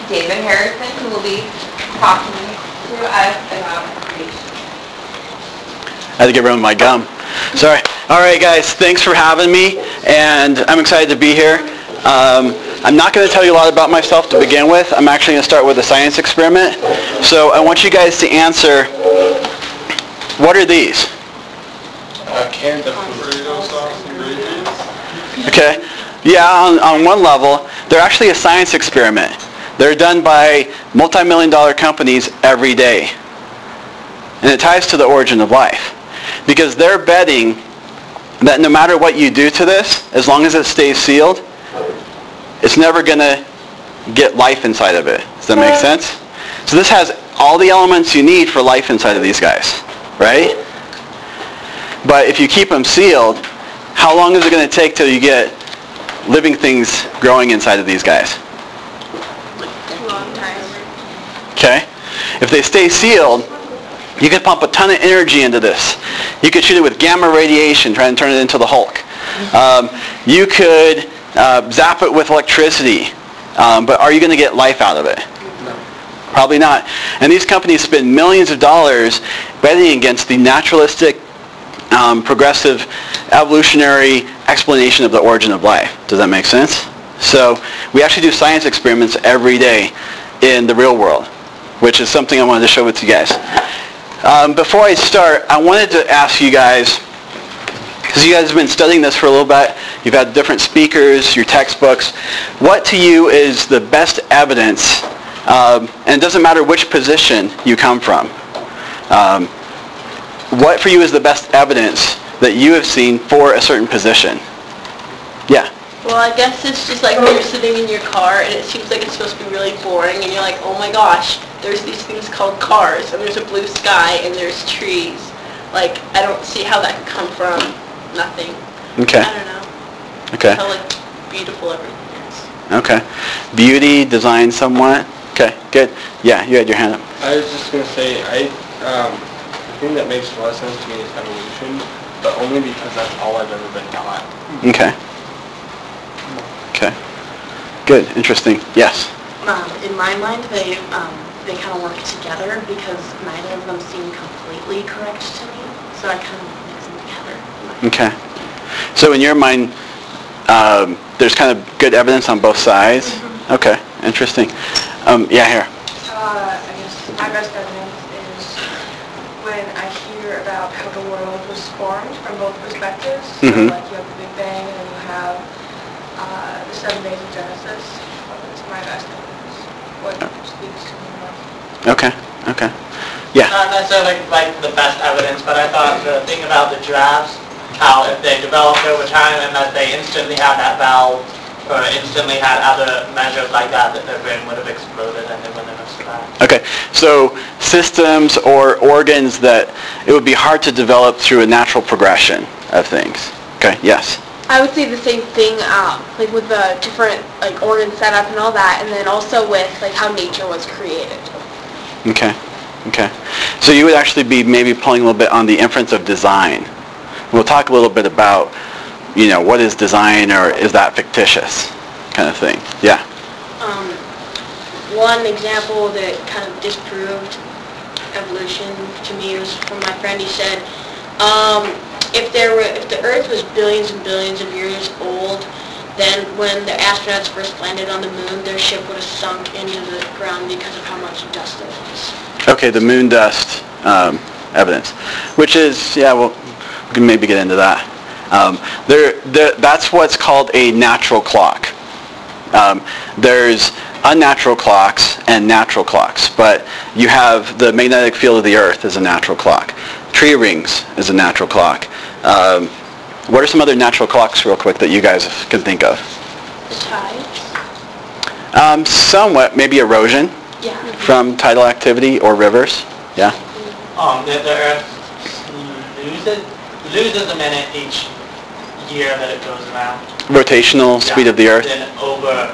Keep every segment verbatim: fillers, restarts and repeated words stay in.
David Harrison, who will be talking to us about creation. I had to get rid of my gum. Sorry. All right, guys. Thanks for having me, and I'm excited to be here. Um, I'm not going to tell you a lot about myself to begin with. I'm actually going to start with a science experiment. So I want you guys to answer, what are these? A can of burrito sauce and gravy. Okay. Yeah, on, on one level, they're actually a science experiment. They're done by multi-million dollar companies every day. And it ties to the origin of life. Because they're betting that no matter what you do to this, as long as it stays sealed, it's never going to get life inside of it. Does that make sense? So this has all the elements you need for life inside of these guys, right? But if you keep them sealed, how long is it going to take till you get living things growing inside of these guys? Long time. Okay? If they stay sealed, you could pump a ton of energy into this. You could shoot it with gamma radiation, trying to turn it into the Hulk. Um, you could uh, zap it with electricity. Um, but are you going to get life out of it? No. Probably not. And these companies spend millions of dollars betting against the naturalistic, um, progressive, evolutionary explanation of the origin of life. Does that make sense? So we actually do science experiments every day in the real world, which is something I wanted to share with you guys. Um, before I start, I wanted to ask you guys, because you guys have been studying this for a little bit, you've had different speakers, your textbooks, what to you is the best evidence, um, and it doesn't matter which position you come from, um, what for you is the best evidence that you have seen for a certain position? Yeah. Well, I guess it's just like when you're sitting in your car and it seems like it's supposed to be really boring and you're like, oh my gosh, there's these things called cars and there's a blue sky and there's trees. Like, I don't see how that could come from nothing. Okay. I don't know. Okay. How like beautiful everything is. Okay. Beauty, design somewhat. Okay, good. Yeah, you had your hand up. I was just going to say, I, um, the thing that makes a lot of sense to me is evolution, but only because that's all I've ever been taught. Okay. Okay. Good. Interesting. Yes. Um, in my mind, they um, they kind of work together because neither of them seem completely correct to me. So I kind of mix them together. Okay. So in your mind, um, there's kind of good evidence on both sides? Mm-hmm. Okay. Interesting. Um, yeah, here. Uh, I guess my best evidence is when I hear about how the world was formed from both perspectives. So Mm-hmm. like you have the Big Bang and then you have uh, the seven days of Genesis. It's my best evidence. What speaks to me more. Okay. Okay. Yeah. Not necessarily like the best evidence, but I thought the thing about the giraffes, how if they developed over time and that they instantly had that valve, or instantly had other measures like that, that their brain would have exploded and they wouldn't have survived. Okay. So systems or organs that it would be hard to develop through a natural progression of things. Okay. Yes. I would say the same thing, um, like with the different like organ setup and all that, and then also with like how nature was created. Okay. Okay. So you would actually be maybe pulling a little bit on the inference of design. We'll talk a little bit about, you know, what is design or is that fictitious kind of thing. Yeah. Um, one example that kind of disproved evolution to me was from my friend. He said, um, if there were, if the Earth was billions and billions of years old, then when the astronauts first landed on the moon, their ship would have sunk into the ground because of how much dust there was. Okay, the moon dust um, evidence, which is, yeah, well, we can maybe get into that. Um, there, there, that's what's called a natural clock. Um, there's unnatural clocks and natural clocks, but you have the magnetic field of the Earth as a natural clock. Tree rings is a natural clock. Um, what are some other natural clocks, real quick, that you guys can think of? The tides? Um, somewhat, maybe erosion Yeah. from tidal activity or rivers. Yeah. Um, the, the Earth loses, loses a minute each year that it goes around. Rotational speed Yeah. of the Earth. Then over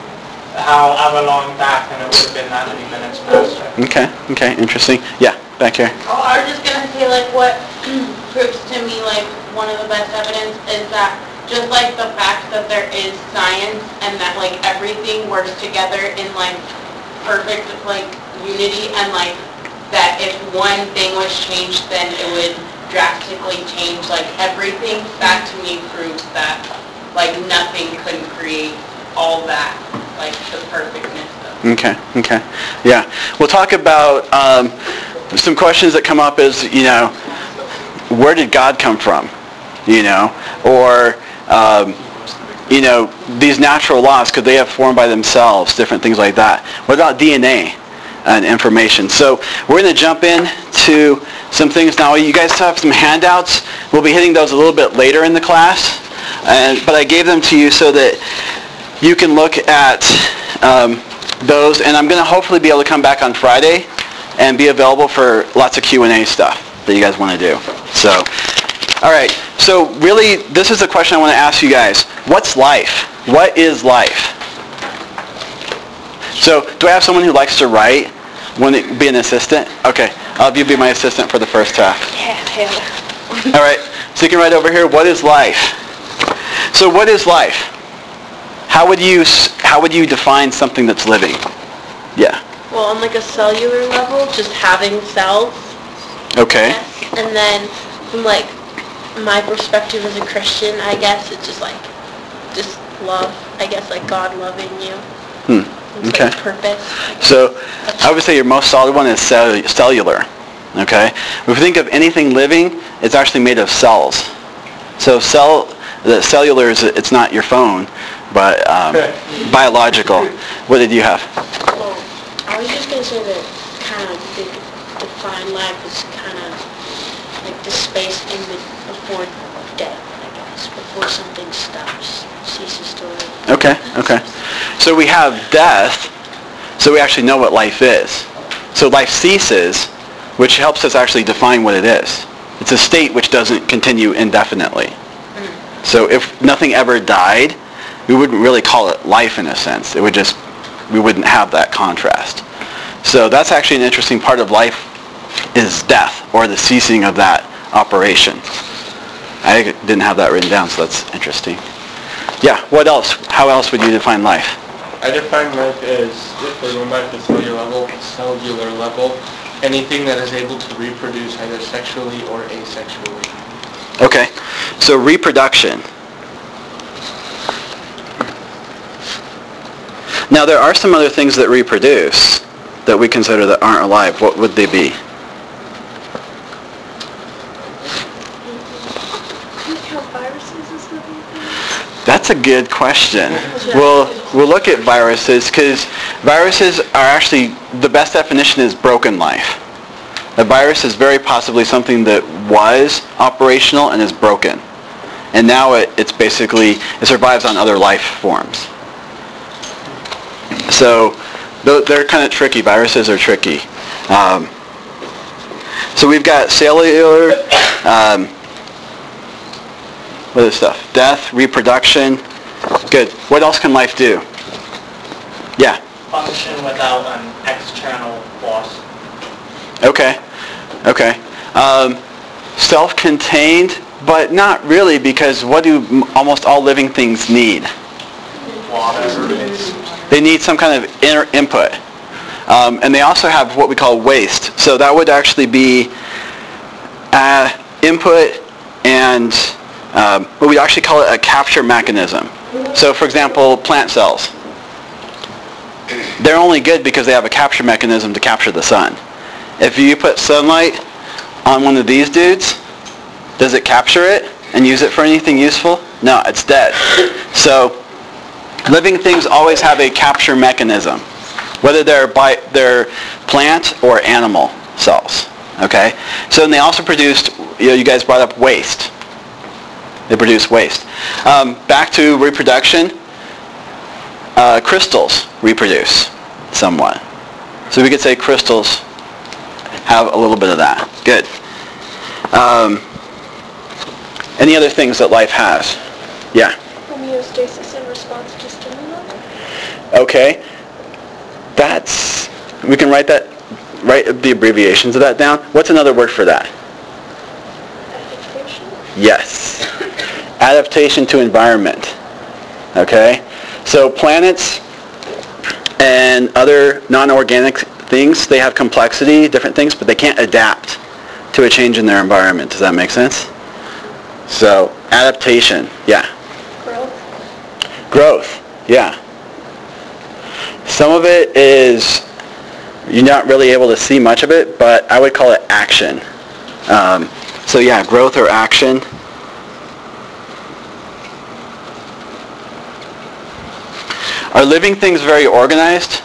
however long back, and it would have been that many minutes faster. Okay. Okay. Interesting. Yeah. Back here. Oh, I was just gonna say, like, what proves to me, like, one of the best evidence is that just like the fact that there is science and that like everything works together in like perfect, like, unity, and like, that if one thing was changed, then it would drastically change, like, everything. That to me proves that, like, nothing couldn't create all that, like, the perfectness of. Okay, okay. Yeah. We'll talk about um, some questions that come up is, you know, where did God come from? You know, or, um, you know, these natural laws, could they have formed by themselves, different things like that. What about D N A and information? So we're going to jump in to some things now. You guys have some handouts. We'll be hitting those a little bit later in the class, and, but I gave them to you so that you can look at um, those, and I'm going to hopefully be able to come back on Friday and be available for lots of Q and A stuff that you guys want to do. So, all right. So really, this is the question I want to ask you guys. What's life? What is life? So, do I have someone who likes to write? Want to be an assistant? Okay. I'll have you be my assistant for the first half. Yeah, Taylor. All right. So you can write over here, what is life? So what is life? How would you how would you define something that's living? Yeah. Well, on like a cellular level, just having cells. Okay. Yes. And then from like my perspective as a Christian, I guess it's just like just love. I guess like God loving you. Hmm. It's Okay. like purpose. So I would say your most solid one is cell- cellular. Okay. If we think of anything living, it's actually made of cells. So cell the cellular is it's not your phone, but um, biological. What did you have? Well, I was just gonna say that kind of the define life as kind of like the space in the before death, I guess, before something stops, ceases to live. Okay, okay. So we have death, so we actually know what life is. So life ceases, which helps us actually define what it is. It's a state which doesn't continue indefinitely. So if nothing ever died, we wouldn't really call it life in a sense. It would just, we wouldn't have that contrast. So that's actually an interesting part of life is death, or the ceasing of that operation. I didn't have that written down, so that's interesting. Yeah, what else? How else would you define life? I define life as, if we're going back to cellular level, cellular level, anything that is able to reproduce either sexually or asexually. Okay, so reproduction. Now there are some other things that reproduce that we consider that aren't alive. What would they be? That's a good question. We'll, we'll look at viruses because viruses are actually, the best definition is broken life. A virus is very possibly something that was operational and is broken. And now it, it's basically, it survives on other life forms. So they're kind of tricky. Viruses are tricky. Um, so we've got cellular, um, what is stuff? Death, reproduction. Good. What else can life do? Yeah. Function without an external force. Okay. Okay. Um, self-contained, but not really, because what do m- almost all living things need? Water. They need some kind of inner input. Um, and they also have what we call waste. So that would actually be uh, input and um, what we actually call it a capture mechanism. So for example, plant cells. They're only good because they have a capture mechanism to capture the sun. If you put sunlight on one of these dudes, does it capture it and use it for anything useful? No, it's dead. So living things always have a capture mechanism, whether they're by they're plant or animal cells. Okay? So then they also produced, you know, you guys brought up waste. They produce waste. Um, back to reproduction, uh, crystals reproduce somewhat. So we could say crystals have a little bit of that. Good. Um, any other things that life has? Yeah. Homeostasis in response to stimuli. Okay. That's, we can write that, write the abbreviations of that down. What's another word for that? Adaptation. Yes. Adaptation to environment. Okay? So planets and other non-organic things, they have complexity, different things, but they can't adapt to a change in their environment. Does that make sense? So, adaptation, yeah. Growth. Growth, yeah. Some of it is, you're not really able to see much of it, but I would call it action. Um, so yeah, growth or action. Are living things very organized?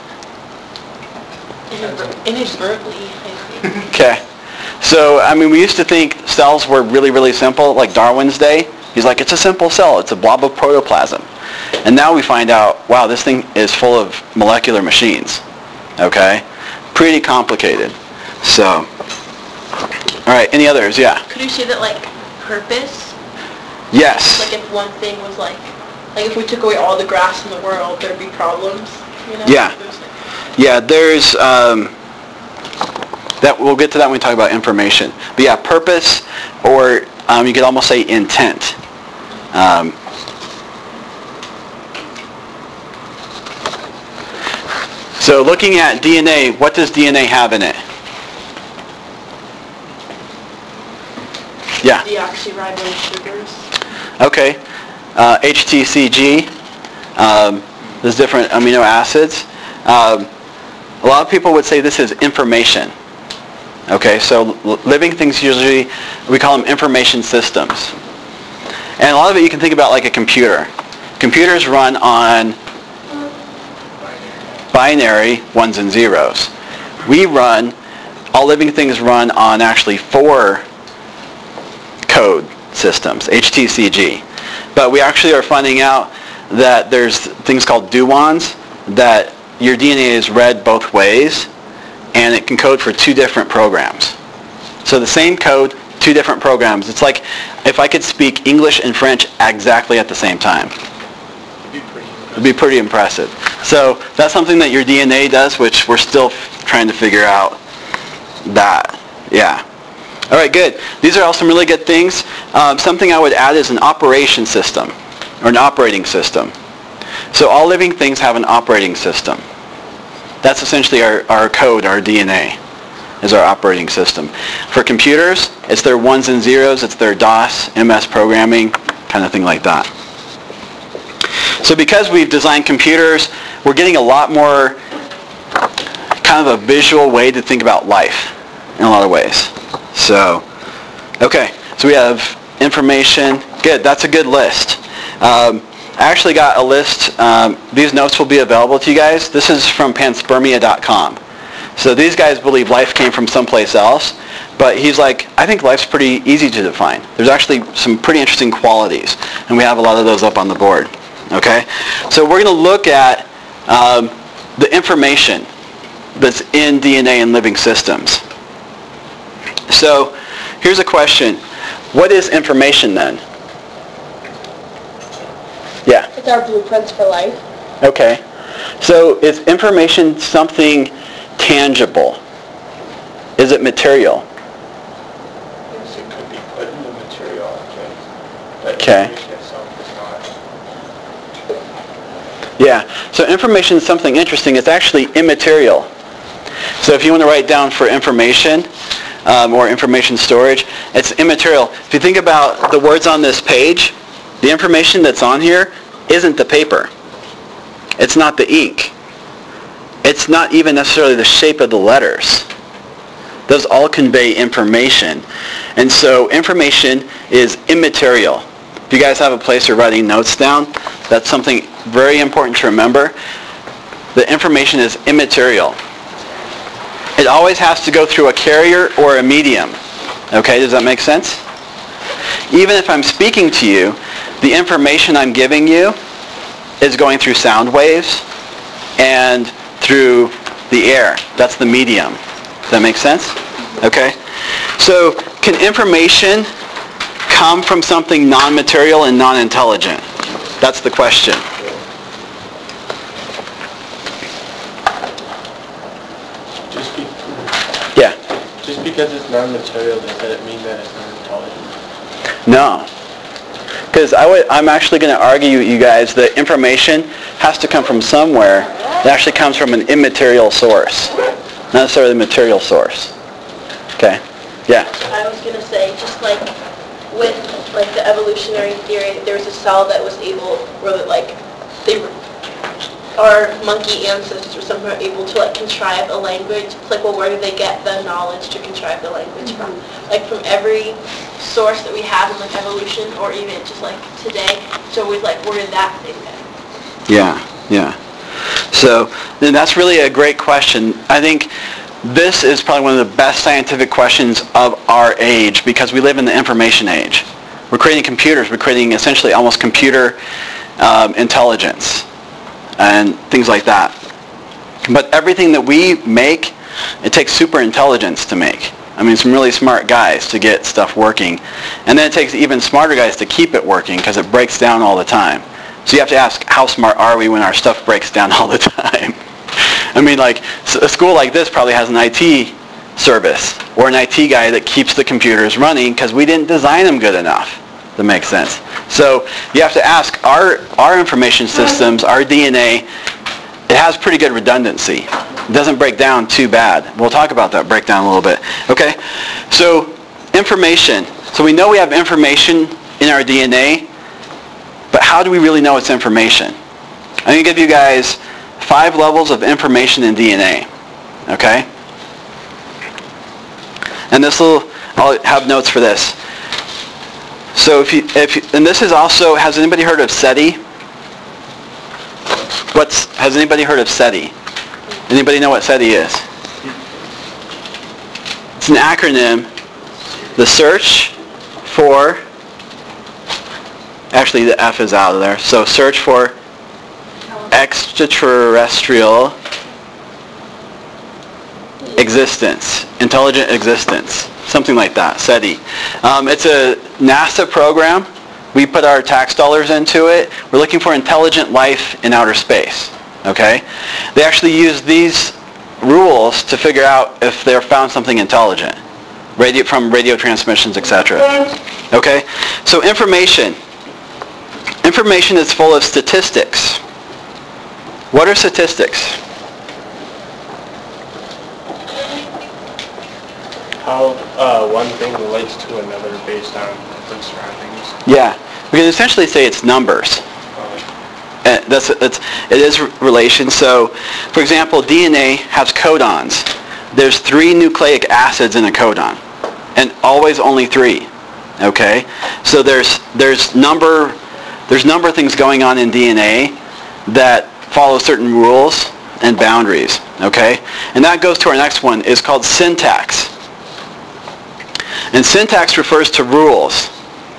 Inadvertently, I think. Okay. So, I mean, we used to think cells were really, really simple, like Darwin's day. He's like, it's a simple cell. It's a blob of protoplasm. And now we find out, wow, this thing is full of molecular machines. Okay? Pretty complicated. So, all right, any others? Yeah. Could you say that, like, purpose? Yes. Like, if one thing was, like, like, if we took away all the grass in the world, there'd be problems, you know? Yeah. Yeah, there's, um, that we'll get to that when we talk about information. But yeah, purpose, or um, you could almost say intent. Um, so looking at D N A, what does D N A have in it? Yeah. Deoxyribose sugars. Okay. Uh, H T C G. Um, there's different amino acids. Um, a lot of people would say this is information. Okay, so living things usually, we call them information systems. And a lot of it you can think about like a computer. Computers run on binary ones and zeros. We run, all living things run on actually four code systems, H T C G. But we actually are finding out that there's things called douans, that your D N A is read both ways, and it can code for two different programs. So the same code, two different programs. It's like if I could speak English and French exactly at the same time. It'd be pretty impressive. So that's something that your D N A does, which we're still trying to figure out that. Yeah. All right, good. These are all some really good things. Um, something I would add is an operation system, or an operating system. So all living things have an operating system. That's essentially our, our code, our D N A, is our operating system. For computers, it's their ones and zeros, it's their DOS, M S programming, kind of thing like that. So because we've designed computers, we're getting a lot more kind of a visual way to think about life in a lot of ways. So, okay, so we have information. Good, that's a good list. Um, I actually got a list. Um, these notes will be available to you guys. This is from panspermia dot com. So these guys believe life came from someplace else, but he's like, I think life's pretty easy to define. There's actually some pretty interesting qualities, and we have a lot of those up on the board. Okay? So we're going to look at um, the information that's in D N A and living systems. So here's a question. What is information then? Yeah. It's our blueprints for life. Okay. So is information something tangible? Is it material? Yes, it could be put in the material, okay. But Okay. information itself is not. Yeah. So information is something interesting. It's actually immaterial. So if you want to write down for information, um, or information storage, it's immaterial. If you think about the words on this page, the information that's on here isn't the paper. It's not the ink. It's not even necessarily the shape of the letters. Those all convey information. And so information is immaterial. If you guys have a place you're writing notes down, that's something very important to remember. The information is immaterial. It always has to go through a carrier or a medium. Okay, does that make sense? Even if I'm speaking to you, the information I'm giving you is going through sound waves and through the air. That's the medium. Does that make sense? Okay. So can information come from something non-material and non-intelligent? That's the question. Just, be, Yeah. just because it's non-material, does that mean that it's not intelligent? No. Because I would, I'm actually going to argue, you guys, that information has to come from somewhere, It actually comes from an immaterial source, not necessarily a material source. Okay? Yeah? I was going to say, just like with like the evolutionary theory, there was a cell that was able, or that like, they were, our monkey ancestors or something were able to like contrive a language. It's like, well, where did they get the knowledge to contrive the language from? Like from every source that we have in like evolution, or even just like today, so always like, where did that thing go? Yeah, yeah. So then that's really a great question. I think this is probably one of the best scientific questions of our age because we live in the information age. We're creating computers. We're creating essentially almost computer um, intelligence and things like that. But everything that we make, it takes super intelligence to make. I mean, some really smart guys to get stuff working. And then it takes even smarter guys to keep it working because it breaks down all the time. So you have to ask, how smart are we when our stuff breaks down all the time? I mean, like, a school like this probably has an I T service or an I T guy that keeps the computers running because we didn't design them good enough. That makes sense. So you have to ask, our, our information systems, our D N A, it has pretty good redundancy. It doesn't break down too bad. We'll talk about that breakdown a little bit. Okay? So information. So we know we have information in our D N A, but how do we really know it's information? I'm going to give you guys five levels of information in D N A. Okay? And this will, I'll have notes for this. So if you, if you, and this is also, has anybody heard of SETI? What's, has anybody heard of SETI? Anybody know what SETI is? It's an acronym, the search for, actually the F is out of there, so search for extraterrestrial existence, intelligent existence, something like that, SETI. Um, it's a NASA program. We put our tax dollars into it. We're looking for intelligent life in outer space. Okay? They actually use these rules to figure out if they're found something intelligent, radio, from radio transmissions, et cetera. Okay? So information. Information is full of statistics. What are statistics? How uh, one thing relates to another based on different surroundings. Yeah. We can essentially say it's numbers. Uh, that's, that's, it is relation. So, for example, D N A has codons. There's three nucleic acids in a codon, and always only three. Okay? So there's there's number there's number of things going on in D N A that follow certain rules and boundaries. Okay? And that goes to our next one. It's called syntax. And syntax refers to rules.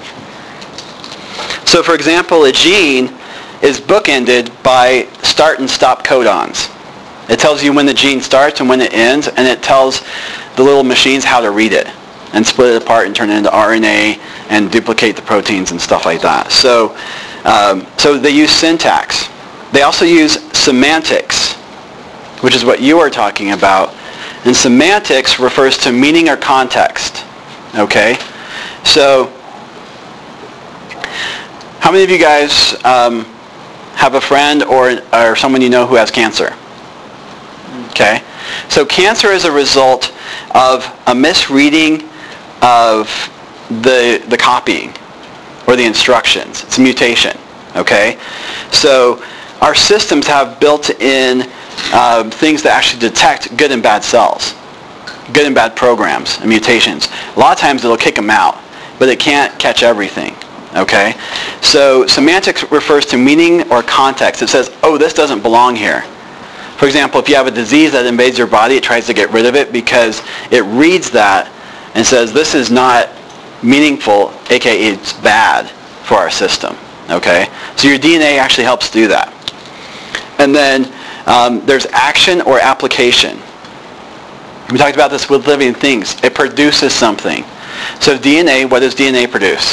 So, for example, a gene is bookended by start and stop codons. It tells you when the gene starts and when it ends, and it tells the little machines how to read it and split it apart and turn it into R N A and duplicate the proteins and stuff like that. So, um, so they use syntax. They also use semantics, which is what you are talking about. And semantics refers to meaning or context. Okay? So, how many of you guys um, have a friend or, or someone you know who has cancer? Okay? So cancer is a result of a misreading of the, the copying or the instructions. It's a mutation. Okay? So our systems have built-in uh, things that actually detect good and bad cells, good and bad programs and mutations. A lot of times it'll kick them out, but it can't catch everything. Okay? So semantics refers to meaning or context. It says, oh, this doesn't belong here. For example, if you have a disease that invades your body, it tries to get rid of it because it reads that and says, this is not meaningful, aka it's bad for our system. Okay? So your D N A actually helps do that. And then um, there's action or application. We talked about this with living things. It produces something. So D N A, what does D N A produce?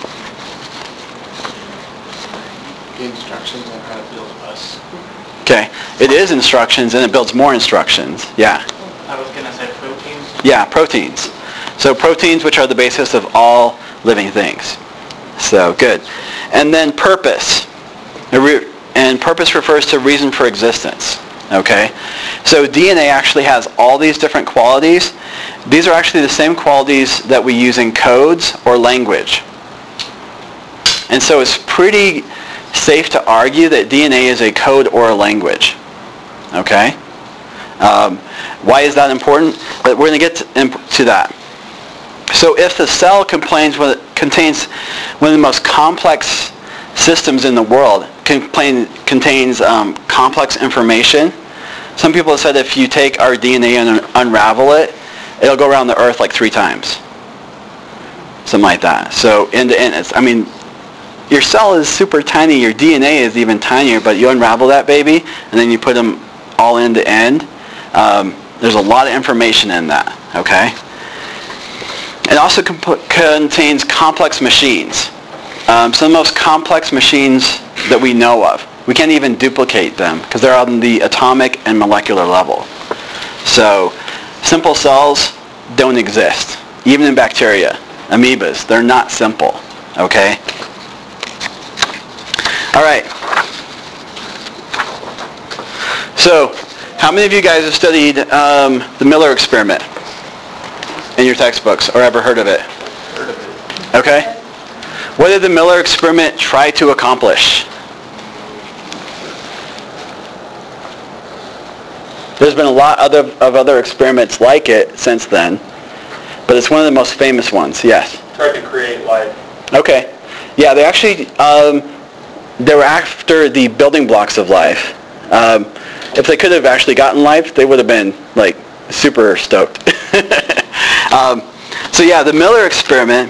The instructions on how to build us. Okay. It is instructions and it builds more instructions. Yeah. I was going to say proteins. Yeah, proteins. So proteins, which are the basis of all living things. So good. And then purpose. And purpose refers to reason for existence. Okay? So D N A actually has all these different qualities. These are actually the same qualities that we use in codes or language. And so it's pretty safe to argue that D N A is a code or a language. Okay? Um, why is that important? But we're going to get to, to that. So if the cell contains one, contains one of the most complex systems in the world, contain, contains um, complex information, some people have said if you take our D N A and unravel it, it'll go around the earth like three times. Something like that. So end to end, it's, I mean, your cell is super tiny, your D N A is even tinier, but you unravel that baby, and then you put them all end to end. Um, there's a lot of information in that, okay? It also comp- contains complex machines. Um, some of the most complex machines that we know of. We can't even duplicate them because they're on the atomic and molecular level. So simple cells don't exist. Even in bacteria, amoebas, they're not simple, okay? All right. So how many of you guys have studied um, the Miller experiment in your textbooks or ever heard of it? Heard of it. Okay. What did the Miller experiment try to accomplish? There's been a lot other, of other experiments like it since then, but it's one of the most famous ones. Yes? Tried to create life. Okay. Yeah, they actually, um, they were after the building blocks of life. Um, if they could have actually gotten life, they would have been, like, super stoked. um, so yeah, the Miller experiment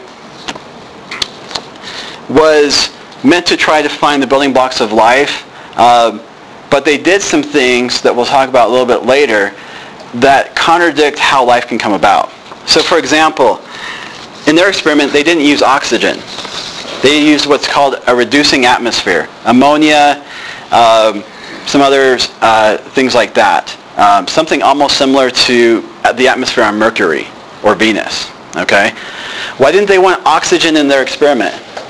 was meant to try to find the building blocks of life, uh, but they did some things that we'll talk about a little bit later that contradict how life can come about. So for example, in their experiment, they didn't use oxygen. They used what's called a reducing atmosphere, ammonia, um, some other uh, things like that. Um, something almost similar to the atmosphere on Mercury or Venus. Okay? Why didn't they want oxygen in their experiment?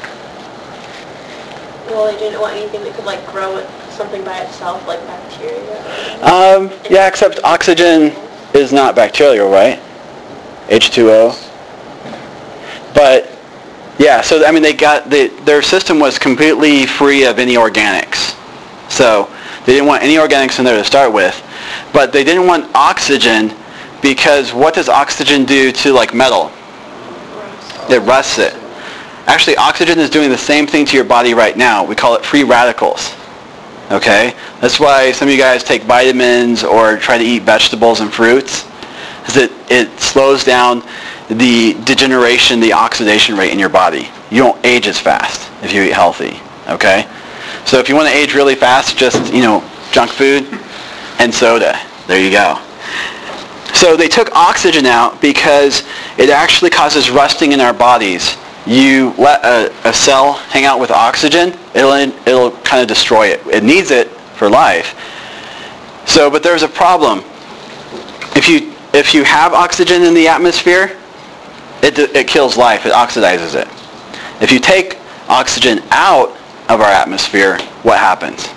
Well, they didn't want anything that could like grow it, something by itself, like bacteria. Um, yeah, except oxygen is not bacterial, right? H two O. But yeah, so I mean, they got the, their system was completely free of any organics. So they didn't want any organics in there to start with, but they didn't want oxygen because what does oxygen do to like metal? It rusts it. Actually, oxygen is doing the same thing to your body right now. We call it free radicals. Okay? That's why some of you guys take vitamins or try to eat vegetables and fruits. Is it, it slows down the degeneration, the oxidation rate in your body. You don't age as fast if you eat healthy. Okay? So if you want to age really fast, just, you know, junk food and soda. There you go. So they took oxygen out because it actually causes rusting in our bodies. You let a, a cell hang out with oxygen, it'll, it'll kind of destroy it. It needs it for life. So, but there's a problem. If you, if you have oxygen in the atmosphere, it, it kills life. It oxidizes it. If you take oxygen out of our atmosphere, what happens?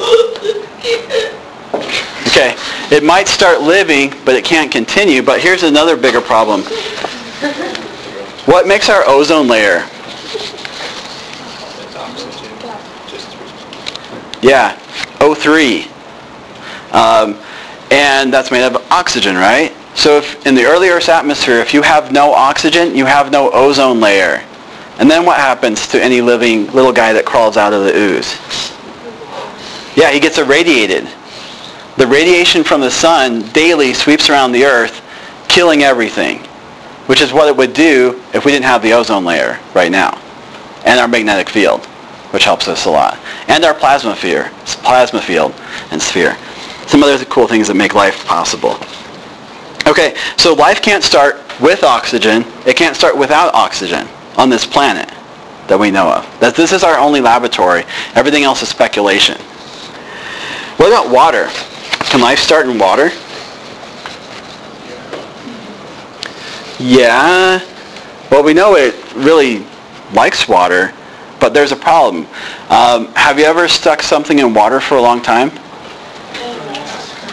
Okay, it might start living, but it can't continue. But here's another bigger problem. What makes our ozone layer? Yeah, O three. Um, and that's made of oxygen, right? So if in the early Earth's atmosphere, if you have no oxygen, you have no ozone layer. And then what happens to any living little guy that crawls out of the ooze? Yeah, he gets irradiated. The radiation from the sun daily sweeps around the Earth, killing everything, which is what it would do if we didn't have the ozone layer right now, and our magnetic field, which helps us a lot, and our plasma sphere, plasma field and sphere. Some other cool things that make life possible. Okay, so life can't start with oxygen. It can't start without oxygen on this planet that we know of. That this is our only laboratory. Everything else is speculation. What about water? Can life start in water? Yeah. Well, we know it really likes water, but there's a problem. Um, have you ever stuck something in water for a long time?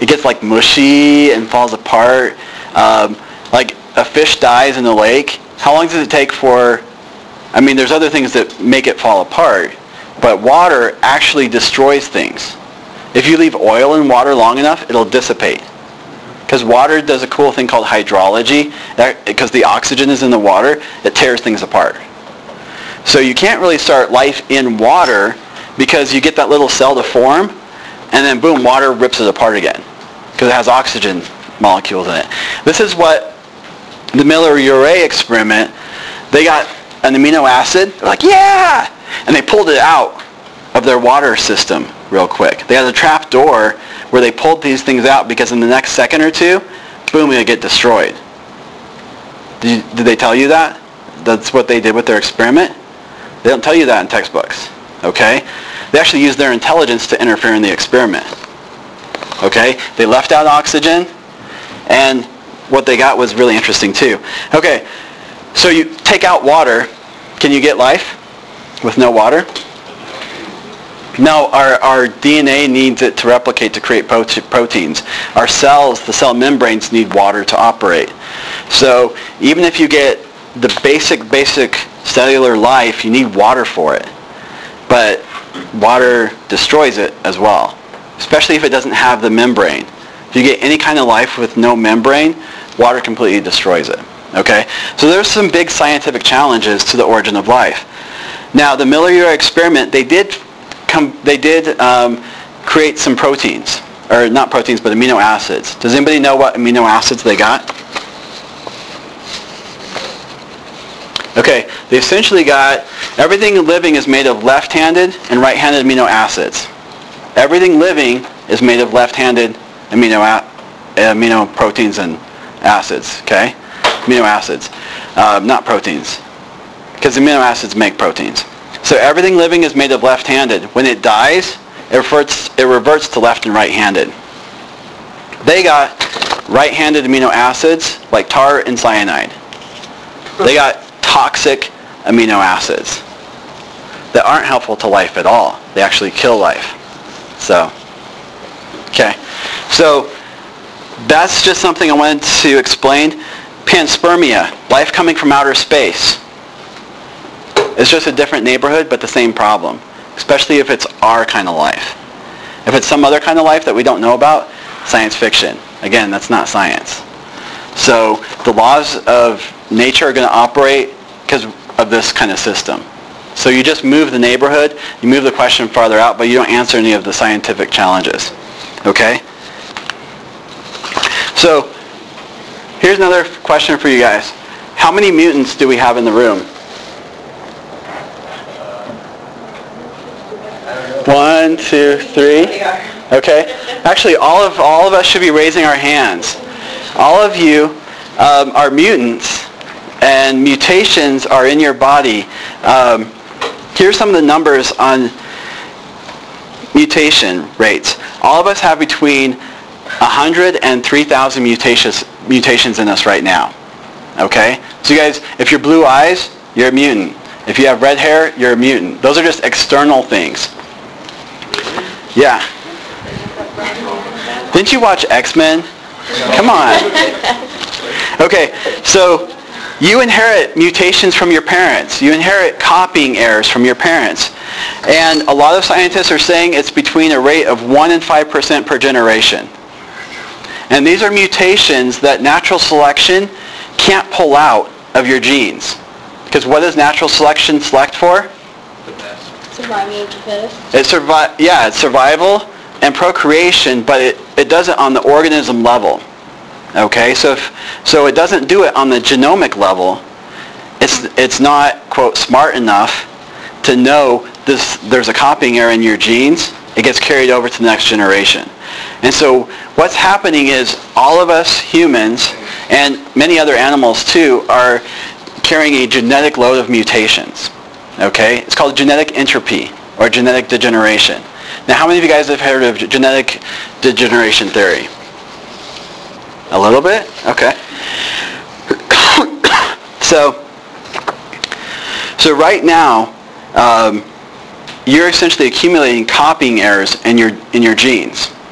it gets like mushy and falls apart. Um, like a fish dies in the lake. How long does it take for, I mean, there's other things that make it fall apart, but water actually destroys things. If you leave oil in water long enough, it'll dissipate. Because water does a cool thing called hydrology. Because the oxygen is in the water, it tears things apart. So you can't really start life in water because you get that little cell to form, and then boom, water rips it apart again because it has oxygen molecules in it. This is what the Miller-Urey experiment, they got an amino acid, they're like, yeah! And they pulled it out of their water system real quick. They had a trap door where they pulled these things out because in the next second or two, boom, they get destroyed. Did, you, did they tell you that? That's what they did with their experiment? They don't tell you that in textbooks, okay? They actually used their intelligence to interfere in the experiment, okay? They left out oxygen, and what they got was really interesting too. Okay, so you take out water. Can you get life with no water? No, our, our D N A needs it to replicate to create proteins. Our cells, the cell membranes, need water to operate. So even if you get the basic, basic cellular life, you need water for it. But water destroys it as well, especially if it doesn't have the membrane. If you get any kind of life with no membrane, water completely destroys it. Okay? So there's some big scientific challenges to the origin of life. Now, the Miller-Urey experiment, they did come, they did um, create some proteins, or not proteins, but amino acids. Does anybody know what amino acids they got? Okay, they essentially got, everything living is made of left-handed and right-handed amino acids. Everything living is made of left-handed amino, amino proteins and acids, okay? Amino acids, uh, not proteins, because amino acids make proteins. So everything living is made of left-handed. When it dies, it reverts, it reverts to left and right-handed. They got right-handed amino acids like tar and cyanide. They got toxic amino acids that aren't helpful to life at all. They actually kill life. So, okay. So that's just something I wanted to explain. Panspermia, life coming from outer space. It's just a different neighborhood, but the same problem, especially if it's our kind of life. If it's some other kind of life that we don't know about, science fiction. Again, that's not science. So the laws of nature are going to operate because of this kind of system. So you just move the neighborhood, you move the question farther out, but you don't answer any of the scientific challenges. Okay? So here's another question for you guys. How many mutants do we have in the room? One, two, three. Okay. Actually, all of all of us should be raising our hands. All of you um, are mutants, and mutations are in your body. Um, here's some of the numbers on mutation rates. All of us have between one hundred and three thousand mutations mutations in us right now. Okay. So you guys, if you're blue eyes, you're a mutant. If you have red hair, you're a mutant. Those are just external things. Yeah. Didn't you watch X-Men? Come on. Okay, so you inherit mutations from your parents. You inherit copying errors from your parents. And a lot of scientists are saying it's between a rate of one and five percent per generation. And these are mutations that natural selection can't pull out of your genes. Because what does natural selection select for? Survival of the fittest. It's survi- yeah, it's survival and procreation, but it, it does it on the organism level. Okay, so if, so it doesn't do it on the genomic level. It's it's not, quote, smart enough to know this. There's a copying error in your genes. It gets carried over to the next generation. And so what's happening is all of us humans and many other animals too are carrying a genetic load of mutations. Okay? It's called genetic entropy or genetic degeneration. Now, how many of you guys have heard of genetic degeneration theory? A little bit? Okay. so, so right now, um, you're essentially accumulating copying errors in your in your genes.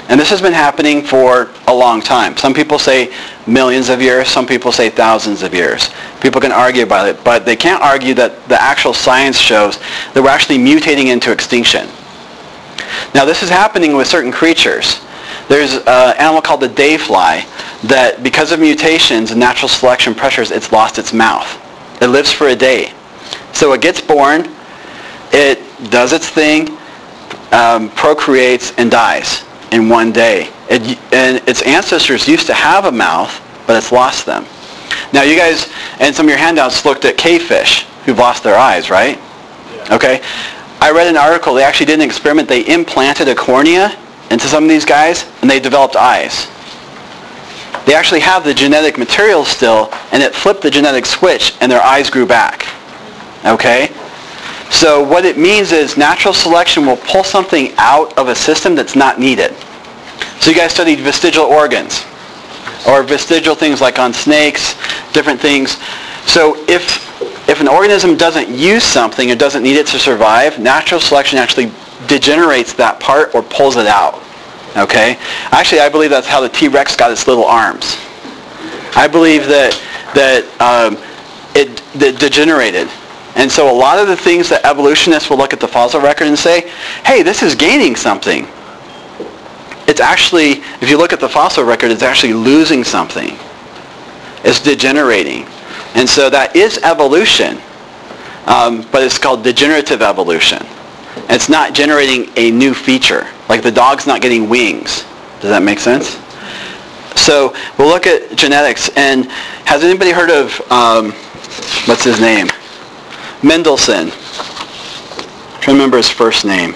And this has been happening for a long time. Some people say millions of years, some people say thousands of years. People can argue about it, but they can't argue that the actual science shows that we're actually mutating into extinction. Now this is happening with certain creatures. There's an animal called the dayfly that because of mutations and natural selection pressures, it's lost its mouth. It lives for a day. So it gets born, it does its thing, um, procreates, and dies in one day. It, and its ancestors used to have a mouth, but it's lost them. Now you guys, and some of your handouts looked at cavefish who've lost their eyes, right? Yeah. Okay. I read an article, they actually did an experiment, they implanted a cornea into some of these guys, and they developed eyes. They actually have the genetic material still, and it flipped the genetic switch, and their eyes grew back. Okay? So what it means is natural selection will pull something out of a system that's not needed. So you guys studied vestigial organs, or vestigial things like on snakes, different things. So if, if an organism doesn't use something or doesn't need it to survive, natural selection actually degenerates that part or pulls it out. Okay? Actually, I believe that's how the T-Rex got its little arms. I believe that, that um, it, it degenerated. And so a lot of the things that evolutionists will look at the fossil record and say, hey, this is gaining something. It's actually, if you look at the fossil record, it's actually losing something. It's degenerating. And so that is evolution, um, but it's called degenerative evolution. It's not generating a new feature. Like the dog's not getting wings. Does that make sense? So we'll look at genetics. And has anybody heard of, um, what's his name? Mendelssohn. I'm trying to remember his first name.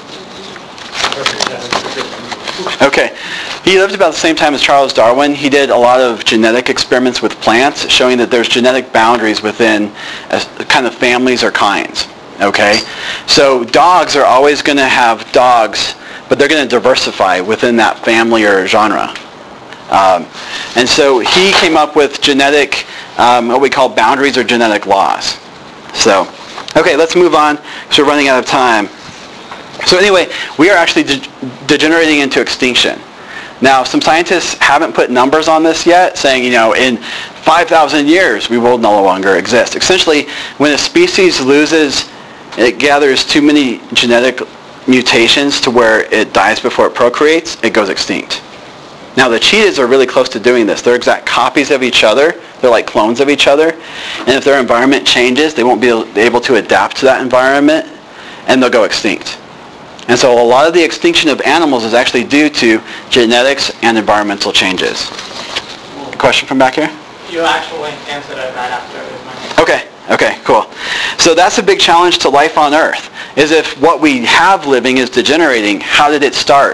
Okay. He lived about the same time as Charles Darwin. He did a lot of genetic experiments with plants showing that there's genetic boundaries within a, kind of families or kinds. Okay? So dogs are always going to have dogs, but they're going to diversify within that family or genre. Um, and so he came up with genetic, um, what we call boundaries or genetic laws. So, okay, let's move on because we're running out of time. So anyway, we are actually de- degenerating into extinction. Now, some scientists haven't put numbers on this yet, saying, you know, in five thousand years, we will no longer exist. Essentially, when a species loses, it gathers too many genetic mutations to where it dies before it procreates, it goes extinct. Now, the cheetahs are really close to doing this. They're exact copies of each other. They're like clones of each other. And if their environment changes, they won't be able to adapt to that environment, and they'll go extinct. And so a lot of the extinction of animals is actually due to genetics and environmental changes. Question from back here? You actually answered it right after. Okay, okay, cool. So that's a big challenge to life on Earth, is if what we have living is degenerating, how did it start?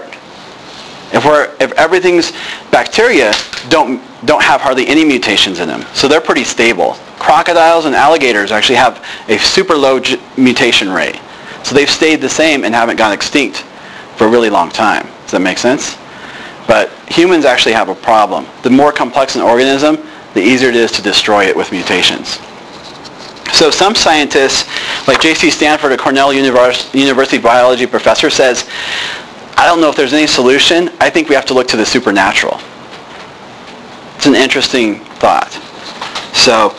If we're, if everything's bacteria don't, don't have hardly any mutations in them, so they're pretty stable. Crocodiles and alligators actually have a super low g- mutation rate. So they've stayed the same and haven't gone extinct for a really long time. Does that make sense? But humans actually have a problem. The more complex an organism, the easier it is to destroy it with mutations. So some scientists, like J C Stanford, a Cornell Univers- University biology professor, says, I don't know if there's any solution. I think we have to look to the supernatural. It's an interesting thought. So,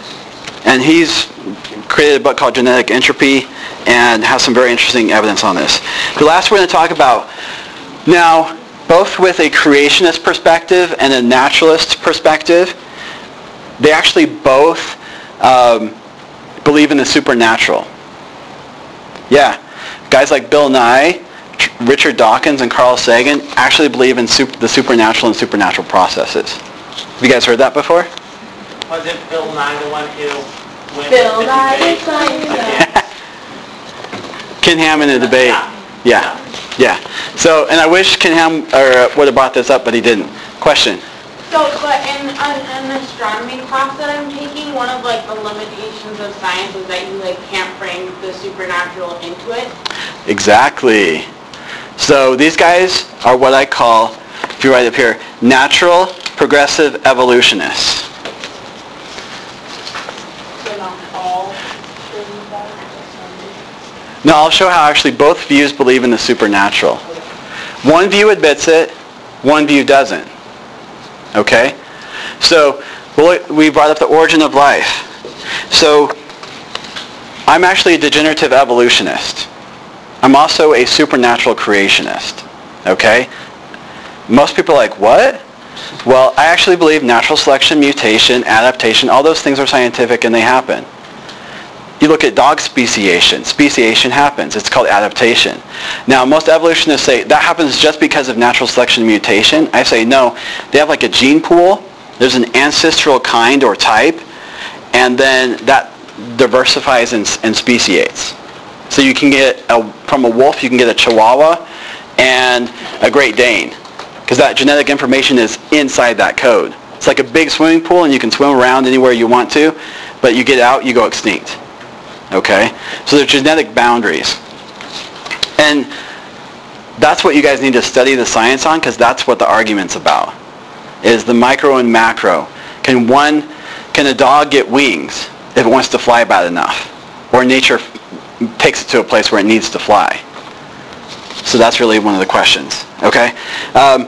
and he's created a book called Genetic Entropy and has some very interesting evidence on this. The last we're going to talk about, now, both with a creationist perspective and a naturalist perspective, they actually both um, believe in the supernatural. Yeah. Guys like Bill Nye, Richard Dawkins, and Carl Sagan actually believe in super, the supernatural and supernatural processes. Have you guys heard that before? Was it Bill Nye the one who went Bill to the Nye debate? the scientist. Ken Ham in a debate. Yeah, yeah. So, and I wish Ken Ham or, would have brought this up, but he didn't. Question? So, but in an, an astronomy class that I'm taking, one of like the limitations of science is that you like can't bring the supernatural into it. Exactly. So these guys are what I call, if you write up here, natural progressive evolutionists. So not all. Now I'll show how actually both views believe in the supernatural. One view admits it, one view doesn't. Okay? So well, we brought up the origin of life. So I'm actually a degenerative evolutionist. I'm also a supernatural creationist. Okay? Most people are like, what? Well, I actually believe natural selection, mutation, adaptation, all those things are scientific and they happen. You look at dog speciation. Speciation happens. It's called adaptation. Now, most evolutionists say that happens just because of natural selection and mutation. I say no. They have like a gene pool. There's an ancestral kind or type, and then that diversifies and, and speciates. So you can get, a, from a wolf, you can get a Chihuahua and a Great Dane, because that genetic information is inside that code. It's like a big swimming pool, and you can swim around anywhere you want to, but you get out, you go extinct. Okay? So there's genetic boundaries. And that's what you guys need to study the science on, because that's what the argument's about, is the micro and macro. Can one, can a dog get wings if it wants to fly bad enough? Or nature takes it to a place where it needs to fly? So that's really one of the questions. Okay? Um,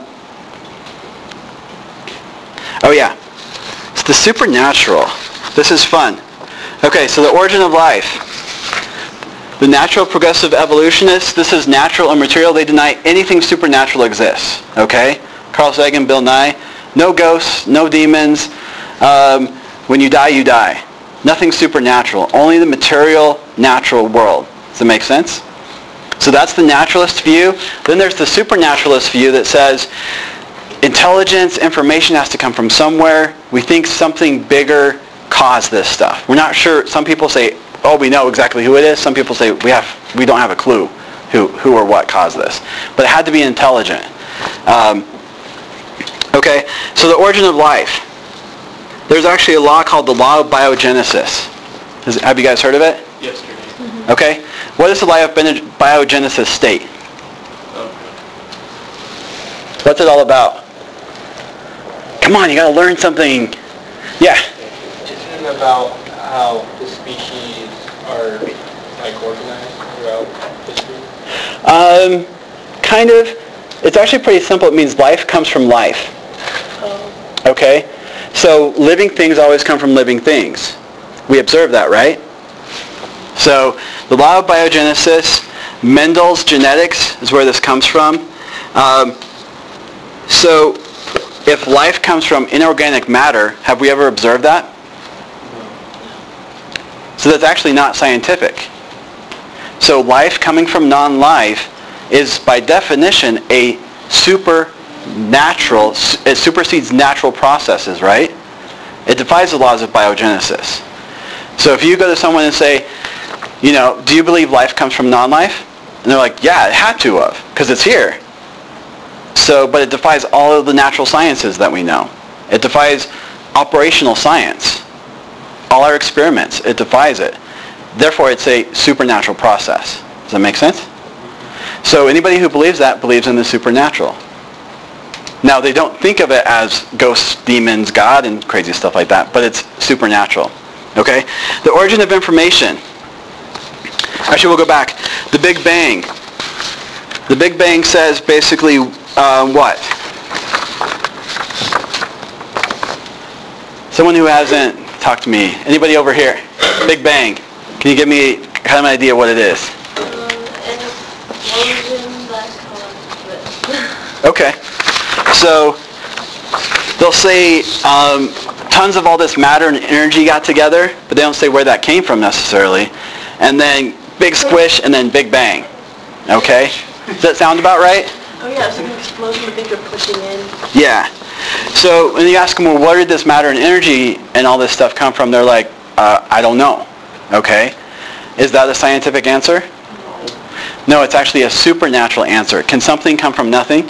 oh yeah. It's the supernatural. This is fun. Okay, so the origin of life. The natural progressive evolutionists, this is natural and material. They deny anything supernatural exists. Okay? Carl Sagan, Bill Nye. No ghosts, no demons. Um, when you die, you die. Nothing supernatural. Only the material, natural world. Does that make sense? So that's the naturalist view. Then there's the supernaturalist view that says intelligence, information has to come from somewhere. We think something bigger caused this stuff. We're not sure. Some people say, oh, we know exactly who it is. Some people say we have we don't have a clue who, who or what caused this. But it had to be intelligent. Um, okay, so the origin of life. There's actually a law called the law of biogenesis. Is, have you guys heard of it? Yesterday. Mm-hmm. Okay. What does the law of biogenesis state? Okay. What's it all about? Come on, you got to learn something. Yeah. Isn't it about how the species are like organized throughout history? Um, kind of. It's actually pretty simple. It means life comes from life. Okay? So living things always come from living things. We observe that, right? So the law of biogenesis, Mendel's genetics is where this comes from. Um, so if life comes from inorganic matter, have we ever observed that? So that's actually not scientific. So life coming from non-life is by definition a supernatural, it supersedes natural processes, right? It defies the laws of biogenesis. So if you go to someone and say, you know, do you believe life comes from non-life? And they're like, yeah, it had to have, because it's here. So, but it defies all of the natural sciences that we know. It defies operational science. All our experiments, it defies it. Therefore, it's a supernatural process. Does that make sense? So anybody who believes that believes in the supernatural. Now, they don't think of it as ghosts, demons, God, and crazy stuff like that, but it's supernatural. Okay? The origin of information. Actually, we'll go back. The Big Bang. The Big Bang says basically uh, what? Someone who hasn't talked to me. Anybody over here? Big Bang. Can you give me kind of an idea what it is? Um, an explosion that caused Okay. So they'll say um, tons of all this matter and energy got together, but they don't say where that came from necessarily. And then big squish and then Big Bang. Okay? Does that sound about right? Oh yeah, it's like an explosion, but they're pushing in. Yeah. So when you ask them, well, where did this matter and energy and all this stuff come from? They're like, uh, I don't know. Okay? Is that a scientific answer? No, it's actually a supernatural answer. Can something come from nothing?